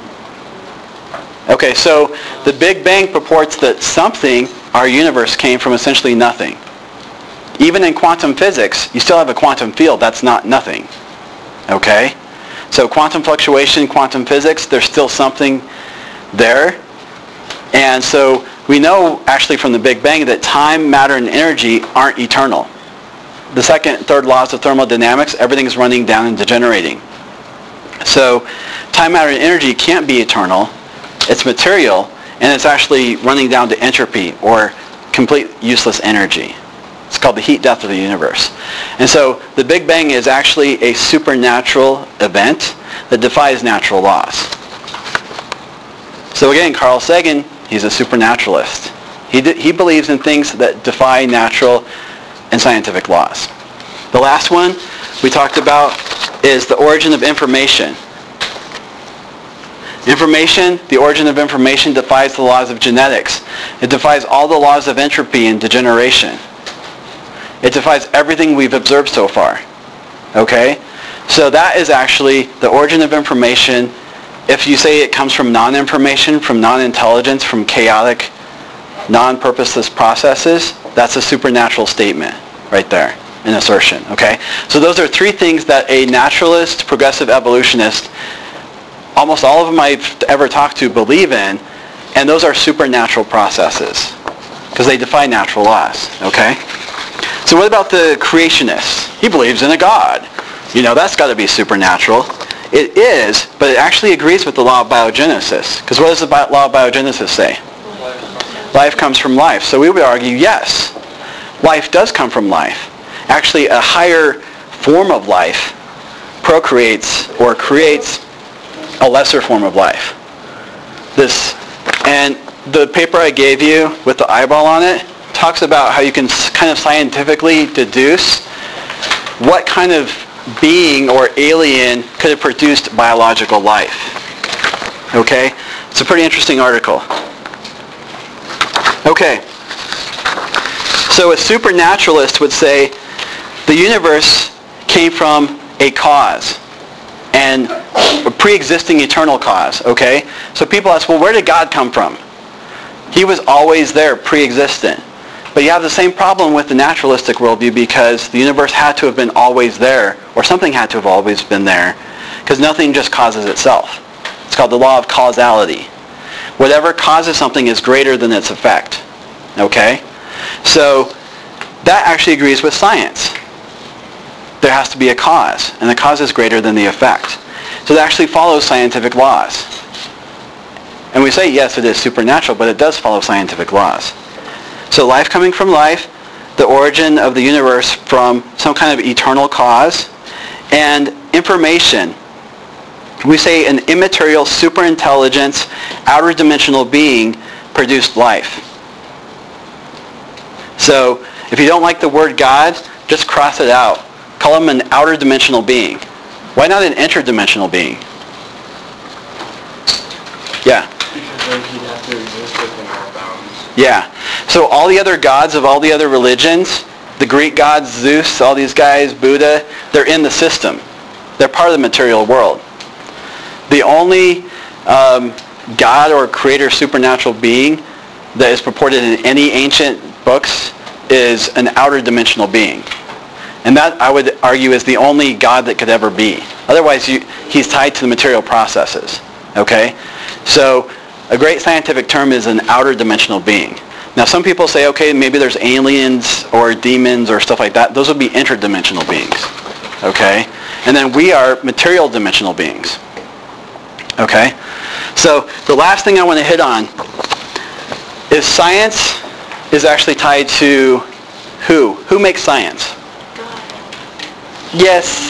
Okay, so the Big Bang purports that something, our universe, came from essentially nothing. Even in quantum physics, you still have a quantum field. That's not nothing. Okay? So quantum fluctuation, quantum physics, there's still something there. And so we know actually from the Big Bang that time, matter, and energy aren't eternal. The second and third laws of thermodynamics, everything is running down and degenerating. So time, matter, and energy can't be eternal. it's material, and it's actually running down to entropy, or complete useless energy. It's called the heat death of the universe. And so the Big Bang is actually a supernatural event that defies natural laws. So again, Carl Sagan, he's a supernaturalist. He, d- he believes in things that defy natural and scientific laws. The last one we talked about is the origin of information. Information, the origin of information defies the laws of genetics. It defies all the laws of entropy and degeneration. It defies everything we've observed so far. Okay? So that is actually the origin of information. If you say it comes from non-information, from non-intelligence, from chaotic, non-purposeless processes, that's a supernatural statement right there, an assertion. Okay? So those are three things that a naturalist, progressive evolutionist, almost all of them I've ever talked to believe in, and those are supernatural processes because they defy natural laws. Okay? So what about the creationist? He believes in a God. You know, that's got to be supernatural. It is, but it actually agrees with the law of biogenesis. Because what does the bi- law of biogenesis say? Life comes from life. So we would argue, yes, life does come from life. Actually, a higher form of life procreates or creates a lesser form of life. This, and the paper I gave you with the eyeball on it talks about how you can kind of scientifically deduce what kind of being or alien could have produced biological life. Okay? It's a pretty interesting article. Okay. So a supernaturalist would say the universe came from a cause, and a pre-existing eternal cause. Okay? So people ask, well, where did God come from? He was always there, pre-existent. But you have the same problem with the naturalistic worldview because the universe had to have been always there, or something had to have always been there, because nothing just causes itself. It's called the law of causality. Whatever causes something is greater than its effect. Okay? So that actually agrees with science. There has to be a cause, and the cause is greater than the effect. So it actually follows scientific laws. And we say, yes, it is supernatural, but it does follow scientific laws. So life coming from life, the origin of the universe from some kind of eternal cause, and information. We say an immaterial, superintelligence, outer dimensional being produced life. So if you don't like the word God, just cross it out. Call him an outer dimensional being. Why not an interdimensional being? Yeah. Because then he'd have to exist within our bounds. Yeah. So all the other gods of all the other religions, the Greek gods, Zeus, all these guys, Buddha, they're in the system. They're part of the material world. The only um, God or creator supernatural being that is purported in any ancient books is an outer dimensional being. And that, I would argue, is the only God that could ever be. Otherwise, you, he's tied to the material processes. Okay? So a great scientific term is an outer dimensional being. Now, some people say, okay, maybe there's aliens or demons or stuff like that. Those would be interdimensional beings. Okay? And then we are material dimensional beings. Okay? So the last thing I want to hit on is science is actually tied to who? Who makes science? Yes.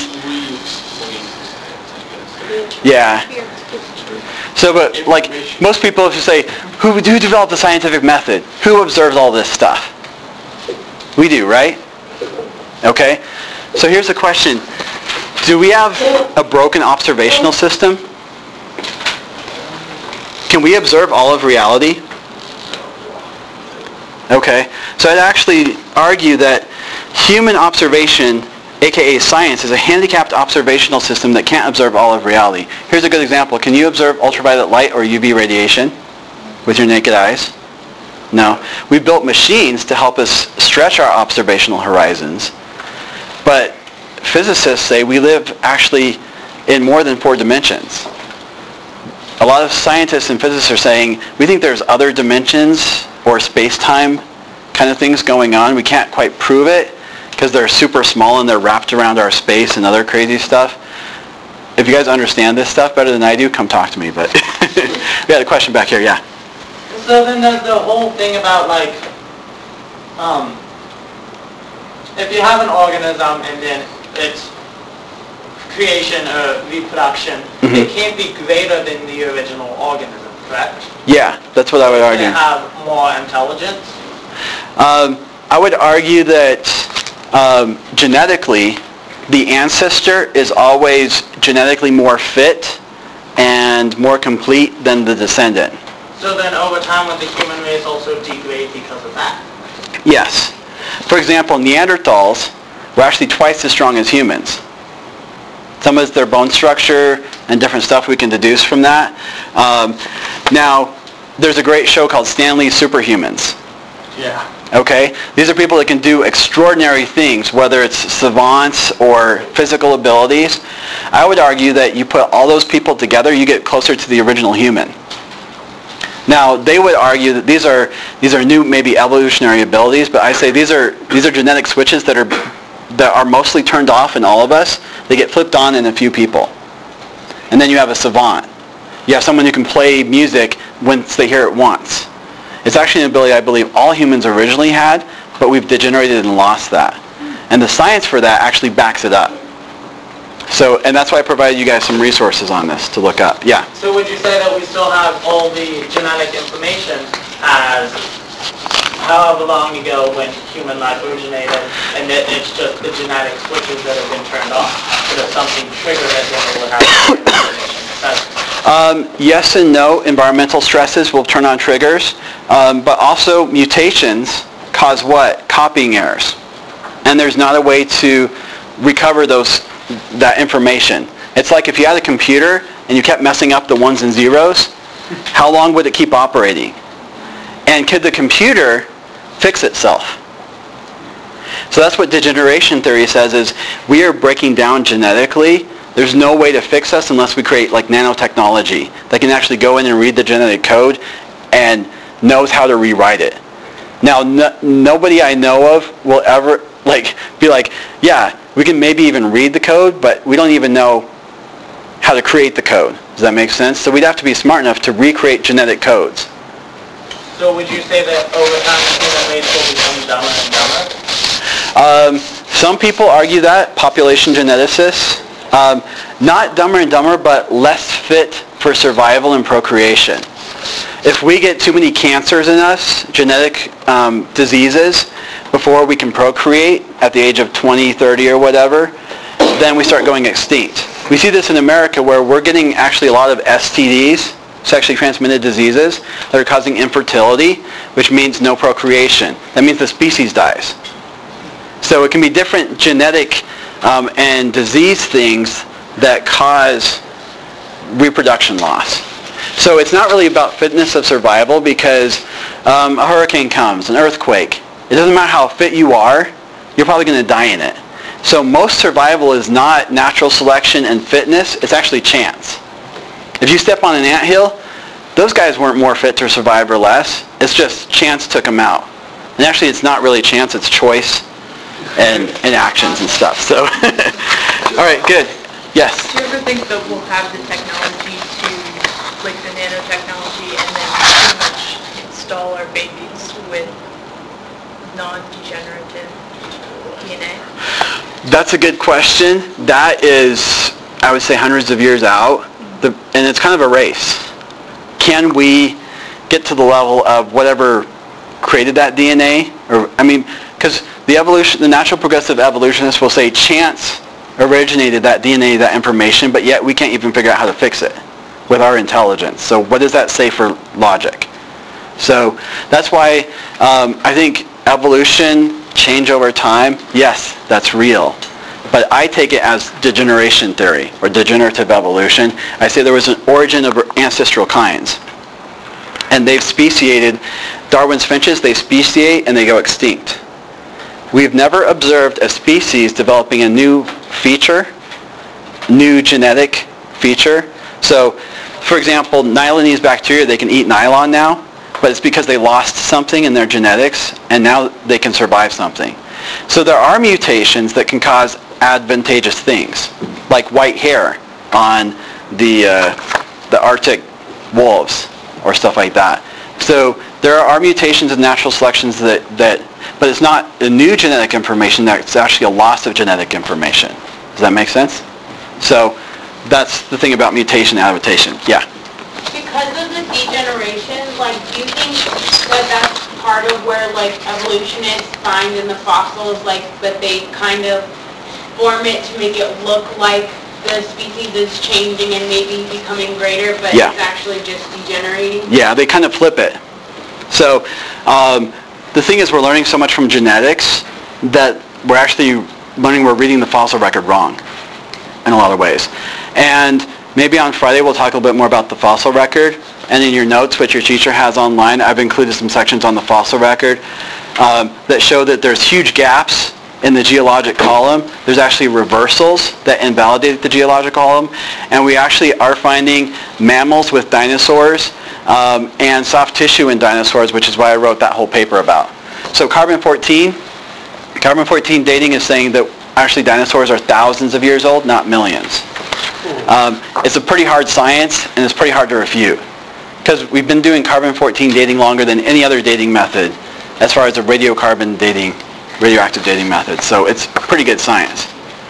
Yeah. So, but like most people, if you say, who, who developed the scientific method? Who observes all this stuff? We do, right? Okay. So here's the question. Do we have a broken observational system? Can we observe all of reality? Okay. So I'd actually argue that human observation, aka science, is a handicapped observational system that can't observe all of reality. Here's a good example. Can you observe ultraviolet light or U V radiation with your naked eyes? No. We built machines to help us stretch our observational horizons. But physicists say we live actually in more than four dimensions. A lot of scientists and physicists are saying we think there's other dimensions or space-time kind of things going on. We can't quite prove it because they're super small and they're wrapped around our space and other crazy stuff. if you guys understand this stuff better than I do, come talk to me. But we had a question back here, yeah. So then there's the whole thing about like, um, if you have an organism and then its creation or reproduction, Mhm. it can't be greater than the original organism, correct? Yeah, that's what I would They argue. have more intelligence. Um, I would argue that um, genetically, the ancestor is always genetically more fit and more complete than the descendant. So then over time would the human race also degrade because of that? Yes. For example, Neanderthals were actually twice as strong as humans. Some is their bone structure and different stuff we can deduce from that. Um, now, there's a great show called Stanley's Superhumans. Yeah. Okay? These are people that can do extraordinary things, whether it's savants or physical abilities. I would argue that you put all those people together, you get closer to the original human. Now, they would argue that these are these are new, maybe evolutionary abilities, but I say these are these are genetic switches that are that are mostly turned off in all of us. They get flipped on in a few people. And then you have a savant. You have someone who can play music once they hear it once. It's actually an ability I believe all humans originally had, but we've degenerated and lost that. And the science for that actually backs it up. So, and that's why I provided you guys some resources on this to look up. Yeah. So would you say that we still have all the genetic information as however long ago when human life originated, and that it's just the genetic switches that have been turned off? But if something triggered it, then it would have information. Um, yes and no. Environmental stresses will turn on triggers, um, but also mutations cause what? Copying errors. And there's not a way to recover those that information. It's like if you had a computer and you kept messing up the ones and zeros, how long would it keep operating? And could the computer fix itself? So that's what degeneration theory says, is we are breaking down genetically. There's no way to fix us unless we create like nanotechnology that can actually go in and read the genetic code and knows how to rewrite it. Now, no, nobody I know of will ever like be like, yeah, we can maybe even read the code, but we don't even know how to create the code. Does that make sense? So we'd have to be smart enough to recreate genetic codes. So would you say that over time the human race will become dumber and dumber? Um, some people argue that, population geneticists. Um, not dumber and dumber, but less fit for survival and procreation. If we get too many cancers in us, genetic um, diseases, before we can procreate at the age of twenty, thirty or whatever, then we start going extinct. We see this in America where we're getting actually a lot of S T Ds, sexually transmitted diseases, that are causing infertility, which means no procreation. That means the species dies. So it can be different genetic um, and disease things that cause reproduction loss. So it's not really about fitness of survival, because um, a hurricane comes, an earthquake. It doesn't matter how fit you are, you're probably going to die in it. So most survival is not natural selection and fitness, it's actually chance. If you step on an anthill, those guys weren't more fit to survive or less. It's just chance took them out. And actually it's not really chance, it's choice and, and actions and stuff. So, all right, good. Yes? Do you ever think that we'll have the technology to, like the nanotechnology, and then pretty much install our babies with non-degenerative D N A? That's a good question. That is, I would say, hundreds of years out. The, and it's kind of a race. Can we get to the level of whatever created that D N A? Or I mean, because the evolution, the natural progressive evolutionists will say chance originated that D N A, that information, but yet we can't even figure out how to fix it with our intelligence. So what does that say for logic? So that's why um, I think evolution, change over time, yes, that's real. But I take it as degeneration theory, or degenerative evolution. I say there was an origin of ancestral kinds. And they've speciated, Darwin's finches, they speciate and they go extinct. We've never observed a species developing a new feature, new genetic feature. So, for example, Nylonese bacteria, they can eat nylon now, but it's because they lost something in their genetics, and now they can survive something. So there are mutations that can cause advantageous things, like white hair. on the uh, the Arctic wolves or stuff like that. So there are mutations in natural selections that, that, but it's not a new genetic information, that's actually a loss of genetic information. Does that make sense? So that's the thing about mutation and adaptation. Yeah? Because of the degeneration, like, do you think that that's part of where, like, evolutionists find in the fossils, like, that they kind of form it to make it look like the species is changing and maybe becoming greater, but Yeah. it's actually just degenerating? Yeah, they kind of flip it. So um, the thing is, we're learning so much from genetics that we're actually learning we're reading the fossil record wrong in a lot of ways. And maybe on Friday we'll talk a little bit more about the fossil record. And in your notes, which your teacher has online, I've included some sections on the fossil record um, that show that there's huge gaps in the geologic column. There's actually reversals that invalidate the geologic column. And we actually are finding mammals with dinosaurs um, and soft tissue in dinosaurs, which is why I wrote that whole paper about. So carbon fourteen, carbon fourteen dating is saying that actually dinosaurs are thousands of years old, not millions. Um, it's a pretty hard science, and it's pretty hard to refute. Because we've been doing carbon fourteen dating longer than any other dating method as far as a radiocarbon dating, radioactive dating method. So it's pretty good science.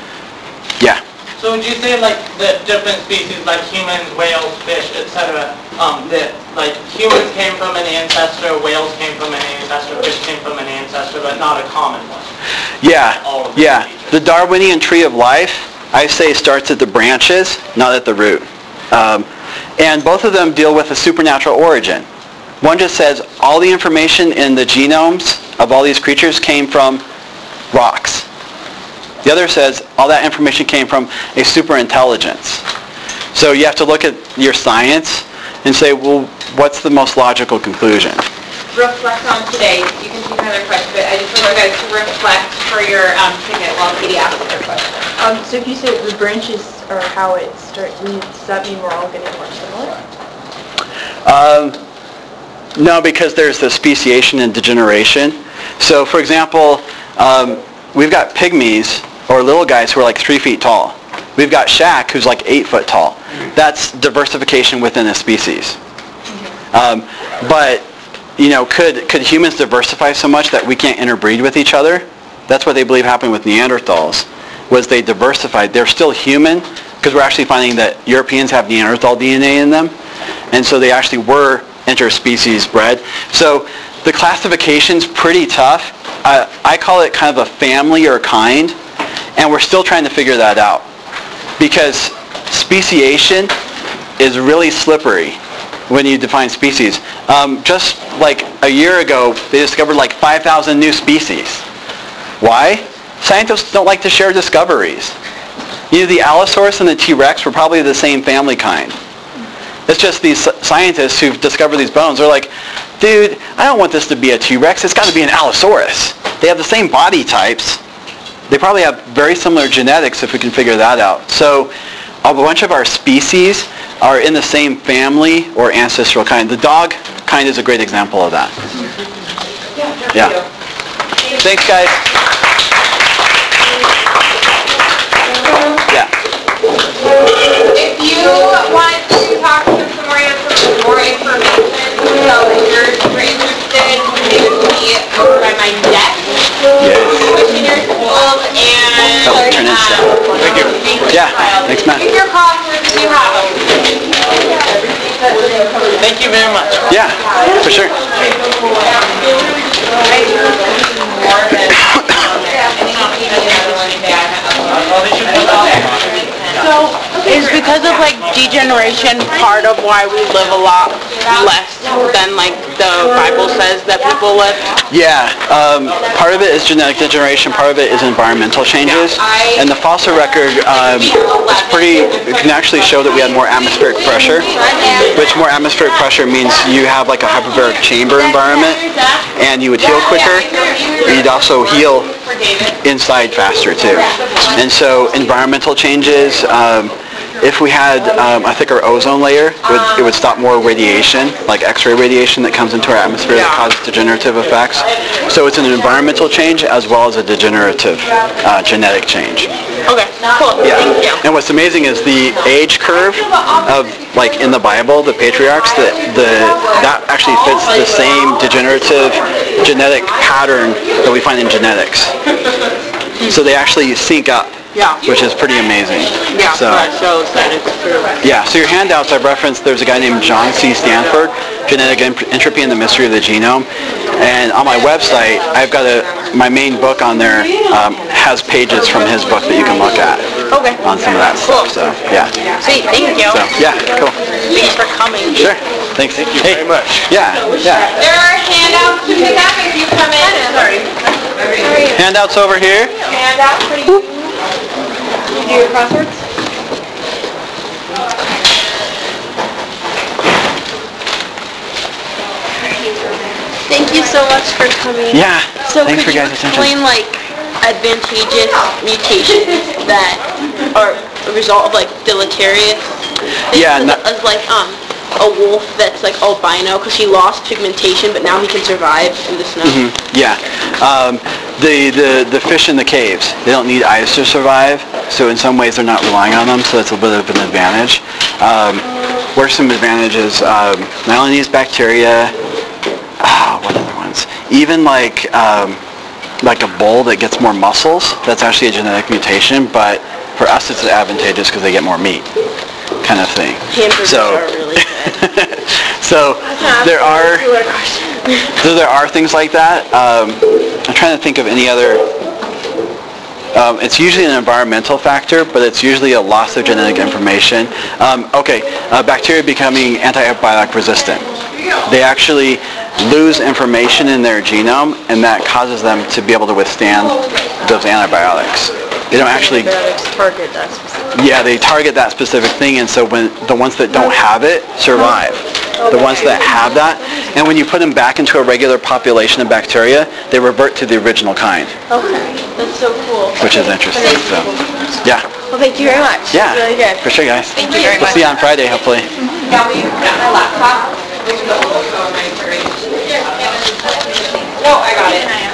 Yeah? So would you say like the different species like humans, whales, fish, et cetera, um, that like humans came from an ancestor, whales came from an ancestor, fish came from an ancestor, but not a common one? Yeah, All of them yeah. features. The Darwinian tree of life, I say, starts at the branches, not at the root. Um, and both of them deal with a supernatural origin. One just says all the information in the genomes of all these creatures came from rocks. The other says all that information came from a superintelligence. So you have to look at your science and say, well, what's the most logical conclusion? Reflect on today. You can take another question, but I just want you guys to reflect for your um, ticket while Katie asks her question. Um, so if you say the branches are how it starts, does that mean we're all getting more similar? Um, no, because there's the speciation and degeneration. So, for example, um, we've got pygmies, or little guys who are like three feet tall. We've got Shaq, who's like eight foot tall. That's diversification within a species. Um, but, you know, could, could humans diversify so much that we can't interbreed with each other? That's what they believe happened with Neanderthals, was they diversified. They're still human, because we're actually finding that Europeans have Neanderthal D N A in them. And so they actually were interspecies bred. So the classification's pretty tough. Uh, I call it kind of a family or a kind, and we're still trying to figure that out. Because speciation is really slippery when you define species. Um, just like a year ago, they discovered like five thousand new species. Why? Scientists don't like to share discoveries. You know, the Allosaurus and the T-Rex were probably the same family kind. It's just these scientists who've discovered these bones. They're like, dude, I don't want this to be a T-Rex. It's got to be an Allosaurus. They have the same body types. They probably have very similar genetics if we can figure that out. So a bunch of our species are in the same family or ancestral kind. The dog kind is a great example of that. Yeah. Thanks, guys. Yeah. If you want to talk to some more, inf- more information, so that you're super interested, maybe be over by my desk. Yes. Wishing your school and Oh, turn it down. Thank you. Yeah. Thanks, Matt. Pick your classes if you have them. Thank you very much. Yeah, for sure. So, is because of like degeneration part of why we live a lot less than like the Bible says that people live? Yeah, um, part of it is genetic degeneration, part of it is environmental changes, and the fossil record um, is pretty, it can actually show that we had more atmospheric pressure, which more atmospheric pressure means you have like a hyperbaric chamber environment, and you would heal quicker, you'd also heal inside faster too. And so environmental changes, um, if we had um, a thicker ozone layer, it would, it would stop more radiation, like X-ray radiation that comes into our atmosphere that causes degenerative effects. So it's an environmental change as well as a degenerative uh, genetic change. Okay, cool. Yeah. Thank you. And what's amazing is the age curve of, like in the Bible, the patriarchs, the, the, that actually fits the same degenerative genetic pattern that we find in genetics. So they actually sync up, Yeah. which is pretty amazing. Yeah, So, that shows that it's true. yeah, so your handouts I've referenced, there's a guy named John C. Stanford, Genetic Ent- Entropy and the Mystery of the Genome. And on my website, I've got a, my main book on there um, has pages from his book that you can look at Okay. on some of that stuff. So, yeah. Sweet, thank you. So, yeah, cool. Thanks for coming. Sure. Thanks. Thank you hey. very much. Yeah, yeah. There are handouts to pick up if you come in. Sorry. Handouts over here. Handouts for you. You do your crosswords? Thank you so much for coming. Yeah. So Thanks for could you guys' attention. explain like advantageous mutations that are a result of like deleterious things? Yeah, As- no- as like um a wolf that's like albino because he lost pigmentation but now he can survive in the snow. Mhm, yeah. Um, the, the, the fish in the caves, they don't need eyes to survive, so in some ways they're not relying on them, so that's a bit of an advantage. Um, where's some advantages? Um, Melanese bacteria, ah, what other ones? Even like, um, like a bull that gets more muscles, that's actually a genetic mutation, but for us it's advantageous because they get more meat, kind of thing. Hamburgers So- are really good. So there are so there are things like that. Um, I'm trying to think of any other. Um, it's usually an environmental factor, but it's usually a loss of genetic information. Um, okay, uh, bacteria becoming antibiotic resistant. They actually lose information in their genome, and that causes them to be able to withstand those antibiotics. They don't actually. Antibiotics target that specific. Yeah, they target that specific thing, and so when the ones that don't have it survive. The ones that have that, and when you put them back into a regular population of bacteria, they revert to the original kind, Okay, that's so cool. which is interesting. So, yeah, Well, thank you very much. yeah, It's really good. for sure, guys. Thank you very We'll much. see you on Friday, hopefully. Yeah, we got my laptop. Oh, I got it.